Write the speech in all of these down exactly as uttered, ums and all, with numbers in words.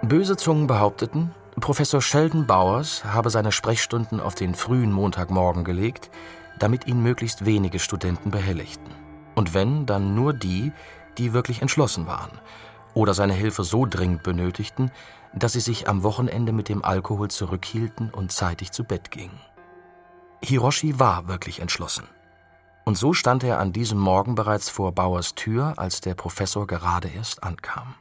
Böse Zungen behaupteten, Professor Sheldon Bowers habe seine Sprechstunden auf den frühen Montagmorgen gelegt, damit ihn möglichst wenige Studenten behelligten. Und wenn, dann nur die, die wirklich entschlossen waren oder seine Hilfe so dringend benötigten, dass sie sich am Wochenende mit dem Alkohol zurückhielten und zeitig zu Bett gingen. Hiroshi war wirklich entschlossen. Und so stand er an diesem Morgen bereits vor Bowers Tür, als der Professor gerade erst ankam.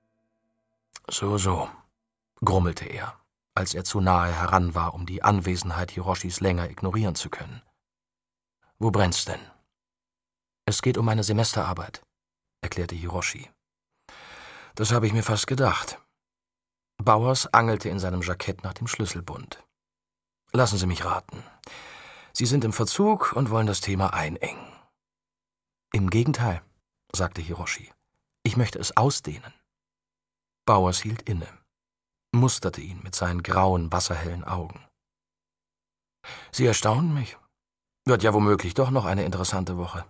»So, so«, grummelte er, als er zu nahe heran war, um die Anwesenheit Hiroshis länger ignorieren zu können. »Wo brennt's denn?« »Es geht um meine Semesterarbeit«, erklärte Hiroshi. »Das habe ich mir fast gedacht.« Bowers angelte in seinem Jackett nach dem Schlüsselbund. »Lassen Sie mich raten. Sie sind im Verzug und wollen das Thema einengen.« »Im Gegenteil«, sagte Hiroshi. »Ich möchte es ausdehnen.« Bowers hielt inne, musterte ihn mit seinen grauen, wasserhellen Augen. »Sie erstaunen mich. Wird ja womöglich doch noch eine interessante Woche.«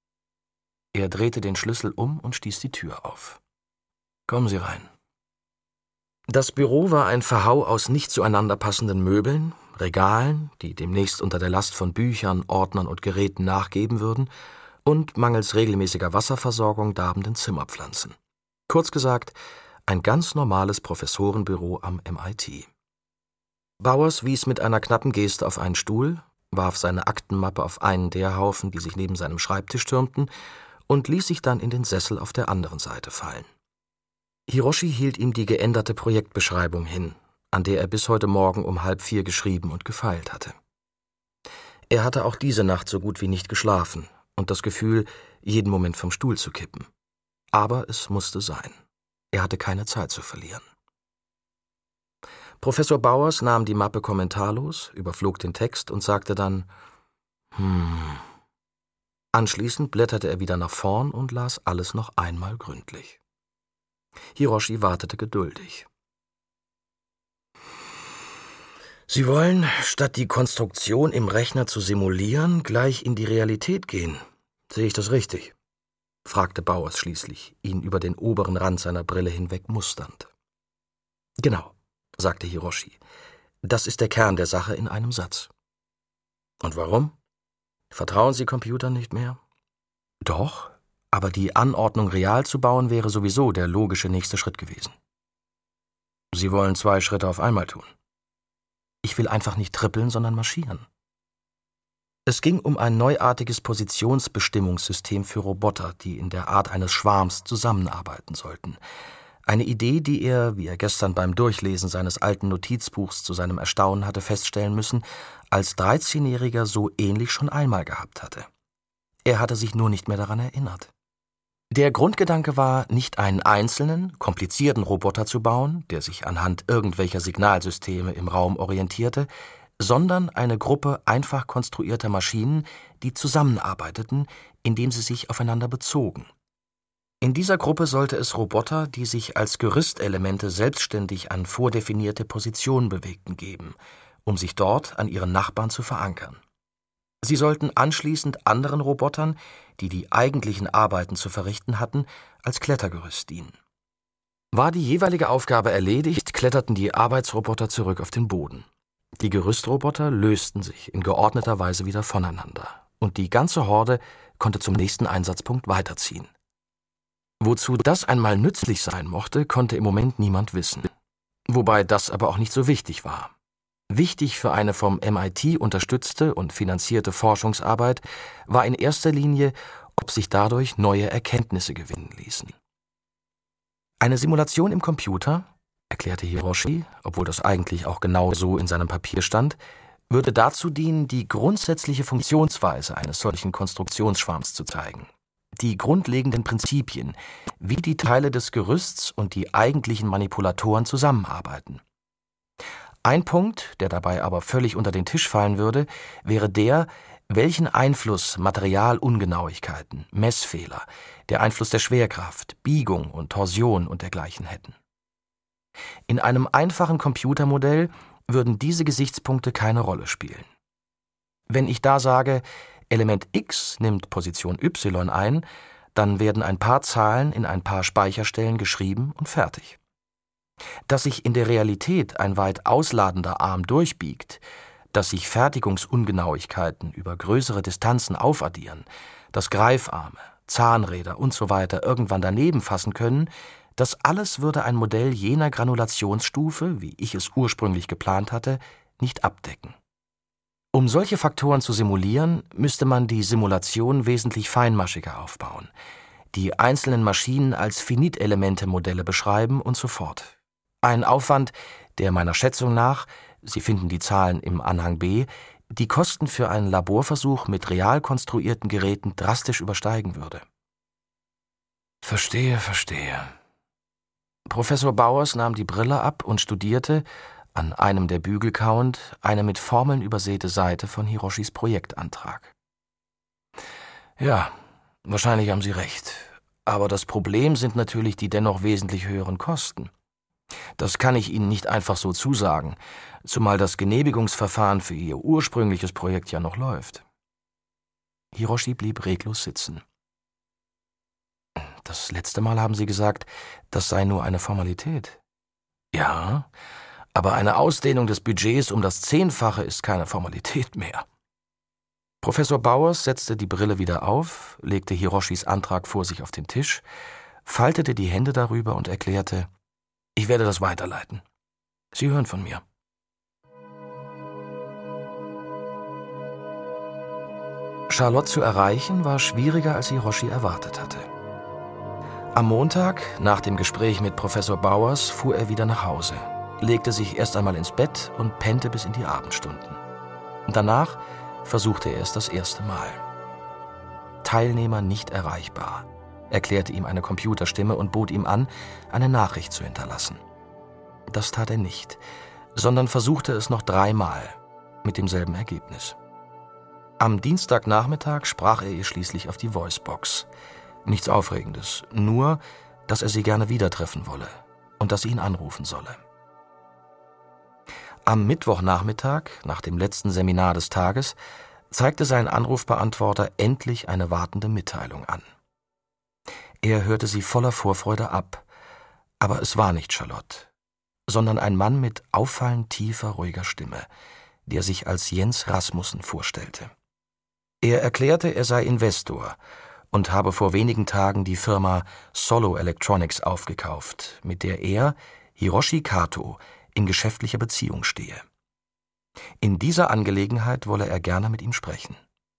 Er drehte den Schlüssel um und stieß die Tür auf. »Kommen Sie rein.« Das Büro war ein Verhau aus nicht zueinander passenden Möbeln, Regalen, die demnächst unter der Last von Büchern, Ordnern und Geräten nachgeben würden, und mangels regelmäßiger Wasserversorgung darbenden Zimmerpflanzen. Kurz gesagt, ein ganz normales Professorenbüro am M I T. Bowers wies mit einer knappen Geste auf einen Stuhl, warf seine Aktenmappe auf einen der Haufen, die sich neben seinem Schreibtisch türmten, und ließ sich dann in den Sessel auf der anderen Seite fallen. Hiroshi hielt ihm die geänderte Projektbeschreibung hin, an der er bis heute Morgen um halb vier geschrieben und gefeilt hatte. Er hatte auch diese Nacht so gut wie nicht geschlafen und das Gefühl, jeden Moment vom Stuhl zu kippen. Aber es musste sein. Er hatte keine Zeit zu verlieren. Professor Bowers nahm die Mappe kommentarlos, überflog den Text und sagte dann, »Hm.« Anschließend blätterte er wieder nach vorn und las alles noch einmal gründlich. Hiroshi wartete geduldig. »Sie wollen, statt die Konstruktion im Rechner zu simulieren, gleich in die Realität gehen. Sehe ich das richtig?« fragte Bowers schließlich, ihn über den oberen Rand seiner Brille hinweg musternd. »Genau«, sagte Hiroshi. »Das ist der Kern der Sache in einem Satz.« »Und warum? Vertrauen Sie Computern nicht mehr?« »Doch, aber die Anordnung real zu bauen wäre sowieso der logische nächste Schritt gewesen.« »Sie wollen zwei Schritte auf einmal tun?« »Ich will einfach nicht trippeln, sondern marschieren.« Es ging um ein neuartiges Positionsbestimmungssystem für Roboter, die in der Art eines Schwarms zusammenarbeiten sollten. Eine Idee, die er, wie er gestern beim Durchlesen seines alten Notizbuchs zu seinem Erstaunen hatte feststellen müssen, als dreizehnjähriger so ähnlich schon einmal gehabt hatte. Er hatte sich nur nicht mehr daran erinnert. Der Grundgedanke war, nicht einen einzelnen, komplizierten Roboter zu bauen, der sich anhand irgendwelcher Signalsysteme im Raum orientierte, sondern eine Gruppe einfach konstruierter Maschinen, die zusammenarbeiteten, indem sie sich aufeinander bezogen. In dieser Gruppe sollte es Roboter, die sich als Gerüstelemente selbstständig an vordefinierte Positionen bewegten, geben, um sich dort an ihren Nachbarn zu verankern. Sie sollten anschließend anderen Robotern, die die eigentlichen Arbeiten zu verrichten hatten, als Klettergerüst dienen. War die jeweilige Aufgabe erledigt, kletterten die Arbeitsroboter zurück auf den Boden. Die Gerüstroboter lösten sich in geordneter Weise wieder voneinander und die ganze Horde konnte zum nächsten Einsatzpunkt weiterziehen. Wozu das einmal nützlich sein mochte, konnte im Moment niemand wissen. Wobei das aber auch nicht so wichtig war. Wichtig für eine vom M I T unterstützte und finanzierte Forschungsarbeit war in erster Linie, ob sich dadurch neue Erkenntnisse gewinnen ließen. Eine Simulation im Computer, erklärte Hiroshi, obwohl das eigentlich auch genau so in seinem Papier stand, würde dazu dienen, die grundsätzliche Funktionsweise eines solchen Konstruktionsschwarms zu zeigen. Die grundlegenden Prinzipien, wie die Teile des Gerüsts und die eigentlichen Manipulatoren zusammenarbeiten. Ein Punkt, der dabei aber völlig unter den Tisch fallen würde, wäre der, welchen Einfluss Materialungenauigkeiten, Messfehler, der Einfluss der Schwerkraft, Biegung und Torsion und dergleichen hätten. In einem einfachen Computermodell würden diese Gesichtspunkte keine Rolle spielen. Wenn ich da sage, Element X nimmt Position Y ein, dann werden ein paar Zahlen in ein paar Speicherstellen geschrieben und fertig. Dass sich in der Realität ein weit ausladender Arm durchbiegt, dass sich Fertigungsungenauigkeiten über größere Distanzen aufaddieren, dass Greifarme, Zahnräder usw. irgendwann daneben fassen können, das alles würde ein Modell jener Granulationsstufe, wie ich es ursprünglich geplant hatte, nicht abdecken. Um solche Faktoren zu simulieren, müsste man die Simulation wesentlich feinmaschiger aufbauen, die einzelnen Maschinen als Finitelemente-Modelle beschreiben und so fort. Ein Aufwand, der meiner Schätzung nach, Sie finden die Zahlen im Anhang B, die Kosten für einen Laborversuch mit real konstruierten Geräten drastisch übersteigen würde. Verstehe, verstehe. Professor Bowers nahm die Brille ab und studierte, an einem der Bügel kauend, eine mit Formeln übersäte Seite von Hiroshis Projektantrag. Ja, wahrscheinlich haben Sie recht. Aber das Problem sind natürlich die dennoch wesentlich höheren Kosten. Das kann ich Ihnen nicht einfach so zusagen, zumal das Genehmigungsverfahren für Ihr ursprüngliches Projekt ja noch läuft. Hiroshi blieb reglos sitzen. Das letzte Mal haben Sie gesagt, das sei nur eine Formalität. Ja, aber eine Ausdehnung des Budgets um das Zehnfache ist keine Formalität mehr. Professor Bowers setzte die Brille wieder auf, legte Hiroshis Antrag vor sich auf den Tisch, faltete die Hände darüber und erklärte: Ich werde das weiterleiten. Sie hören von mir. Charlotte zu erreichen war schwieriger, als Hiroshi erwartet hatte. Am Montag, nach dem Gespräch mit Professor Bowers, fuhr er wieder nach Hause, legte sich erst einmal ins Bett und pennte bis in die Abendstunden. Danach versuchte er es das erste Mal. Teilnehmer nicht erreichbar, erklärte ihm eine Computerstimme und bot ihm an, eine Nachricht zu hinterlassen. Das tat er nicht, sondern versuchte es noch dreimal, mit demselben Ergebnis. Am Dienstagnachmittag sprach er ihr schließlich auf die Voicebox. Nichts Aufregendes, nur, dass er sie gerne wieder treffen wolle und dass sie ihn anrufen solle. Am Mittwochnachmittag, nach dem letzten Seminar des Tages, zeigte sein Anrufbeantworter endlich eine wartende Mitteilung an. Er hörte sie voller Vorfreude ab, aber es war nicht Charlotte, sondern ein Mann mit auffallend tiefer, ruhiger Stimme, der sich als Jens Rasmussen vorstellte. Er erklärte, er sei Investor und habe vor wenigen Tagen die Firma Solo Electronics aufgekauft, mit der er, Hiroshi Kato, in geschäftlicher Beziehung stehe. In dieser Angelegenheit wolle er gerne mit ihm sprechen.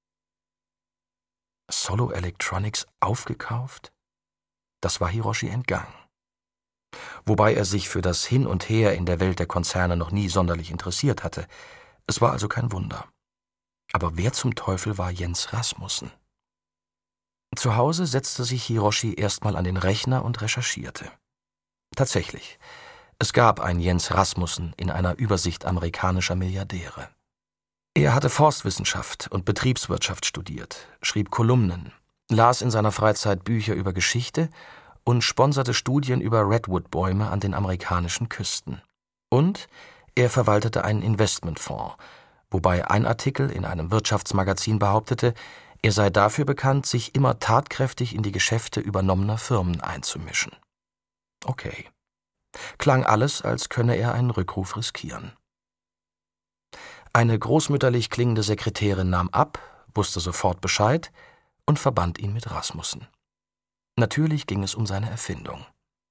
Solo Electronics aufgekauft? Das war Hiroshi entgangen. Wobei er sich für das Hin und Her in der Welt der Konzerne noch nie sonderlich interessiert hatte. Es war also kein Wunder. Aber wer zum Teufel war Jens Rasmussen? Zu Hause setzte sich Hiroshi erstmal an den Rechner und recherchierte. Tatsächlich, es gab einen Jens Rasmussen in einer Übersicht amerikanischer Milliardäre. Er hatte Forstwissenschaft und Betriebswirtschaft studiert, schrieb Kolumnen, las in seiner Freizeit Bücher über Geschichte und sponserte Studien über Redwood-Bäume an den amerikanischen Küsten. Und er verwaltete einen Investmentfonds, wobei ein Artikel in einem Wirtschaftsmagazin behauptete, er sei dafür bekannt, sich immer tatkräftig in die Geschäfte übernommener Firmen einzumischen. Okay. Klang alles, als könne er einen Rückruf riskieren. Eine großmütterlich klingende Sekretärin nahm ab, wusste sofort Bescheid und verband ihn mit Rasmussen. Natürlich ging es um seine Erfindung.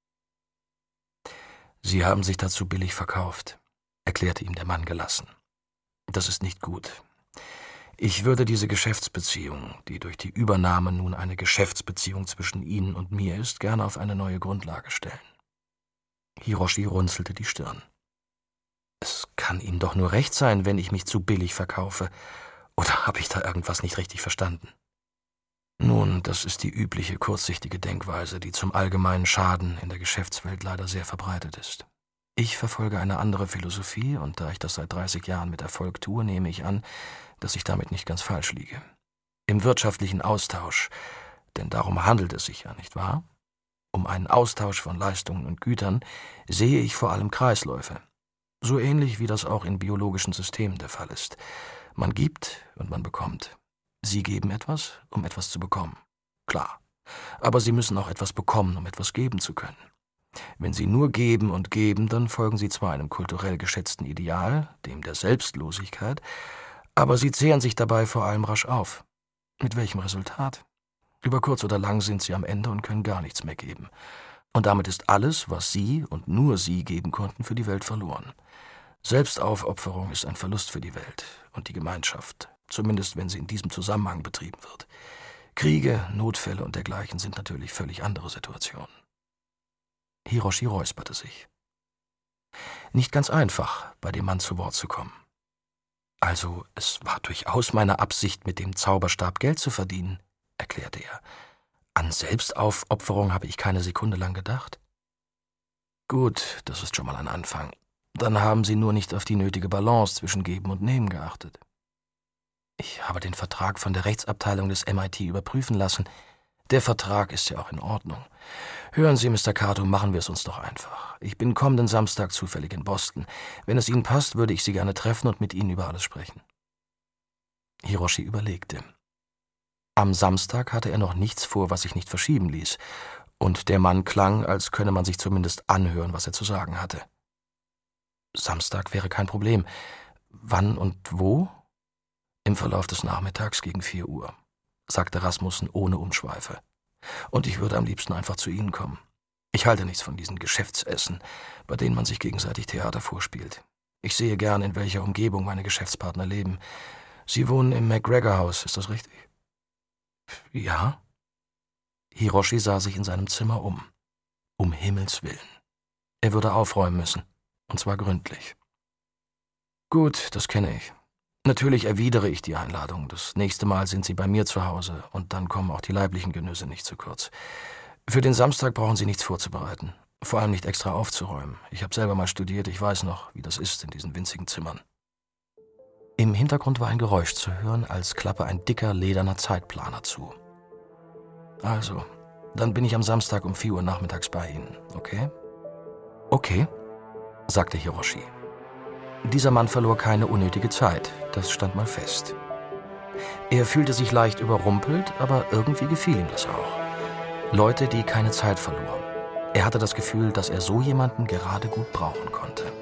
»Sie haben sich dazu billig verkauft«, erklärte ihm der Mann gelassen. »Das ist nicht gut. Ich würde diese Geschäftsbeziehung, die durch die Übernahme nun eine Geschäftsbeziehung zwischen Ihnen und mir ist, gerne auf eine neue Grundlage stellen.« Hiroshi runzelte die Stirn. »Es kann Ihnen doch nur recht sein, wenn ich mich zu billig verkaufe. Oder habe ich da irgendwas nicht richtig verstanden?« »Nun, das ist die übliche kurzsichtige Denkweise, die zum allgemeinen Schaden in der Geschäftswelt leider sehr verbreitet ist. Ich verfolge eine andere Philosophie, und da ich das seit dreißig Jahren mit Erfolg tue, nehme ich an, dass ich damit nicht ganz falsch liege. Im wirtschaftlichen Austausch, denn darum handelt es sich ja, nicht wahr? Um einen Austausch von Leistungen und Gütern sehe ich vor allem Kreisläufe. So ähnlich wie das auch in biologischen Systemen der Fall ist. Man gibt und man bekommt. Sie geben etwas, um etwas zu bekommen. Klar. Aber Sie müssen auch etwas bekommen, um etwas geben zu können. Wenn Sie nur geben und geben, dann folgen Sie zwar einem kulturell geschätzten Ideal, dem der Selbstlosigkeit, aber Sie zehren sich dabei vor allem rasch auf. Mit welchem Resultat? Über kurz oder lang sind Sie am Ende und können gar nichts mehr geben. Und damit ist alles, was Sie und nur Sie geben konnten, für die Welt verloren. Selbstaufopferung ist ein Verlust für die Welt und die Gemeinschaft, zumindest wenn sie in diesem Zusammenhang betrieben wird. Kriege, Notfälle und dergleichen sind natürlich völlig andere Situationen. Hiroshi räusperte sich. Nicht ganz einfach, bei dem Mann zu Wort zu kommen. Also, es war durchaus meine Absicht, mit dem Zauberstab Geld zu verdienen, erklärte er. An Selbstaufopferung habe ich keine Sekunde lang gedacht. Gut, das ist schon mal ein Anfang. Dann haben Sie nur nicht auf die nötige Balance zwischen Geben und Nehmen geachtet. Ich habe den Vertrag von der Rechtsabteilung des M I T überprüfen lassen. Der Vertrag ist ja auch in Ordnung. Hören Sie, Mister Kato, machen wir es uns doch einfach. Ich bin kommenden Samstag zufällig in Boston. Wenn es Ihnen passt, würde ich Sie gerne treffen und mit Ihnen über alles sprechen. Hiroshi überlegte. Am Samstag hatte er noch nichts vor, was sich nicht verschieben ließ, und der Mann klang, als könne man sich zumindest anhören, was er zu sagen hatte. Samstag wäre kein Problem. Wann und wo? Im Verlauf des Nachmittags gegen vier Uhr, sagte Rasmussen ohne Umschweife. Und ich würde am liebsten einfach zu Ihnen kommen. Ich halte nichts von diesen Geschäftsessen, bei denen man sich gegenseitig Theater vorspielt. Ich sehe gern, in welcher Umgebung meine Geschäftspartner leben. Sie wohnen im McGregor-Haus, ist das richtig? Ja. Hiroshi sah sich in seinem Zimmer um. Um Himmels Willen. Er würde aufräumen müssen, und zwar gründlich. Gut, das kenne ich. Natürlich erwidere ich die Einladung. Das nächste Mal sind Sie bei mir zu Hause, und dann kommen auch die leiblichen Genüsse nicht zu kurz. Für den Samstag brauchen Sie nichts vorzubereiten, vor allem nicht extra aufzuräumen. Ich habe selber mal studiert, ich weiß noch, wie das ist in diesen winzigen Zimmern. Im Hintergrund war ein Geräusch zu hören, als klappe ein dicker, lederner Zeitplaner zu. Also, dann bin ich am Samstag um vier Uhr nachmittags bei Ihnen, okay? Okay, sagte Hiroshi. Dieser Mann verlor keine unnötige Zeit, das stand mal fest. Er fühlte sich leicht überrumpelt, aber irgendwie gefiel ihm das auch. Leute, die keine Zeit verloren. Er hatte das Gefühl, dass er so jemanden gerade gut brauchen konnte.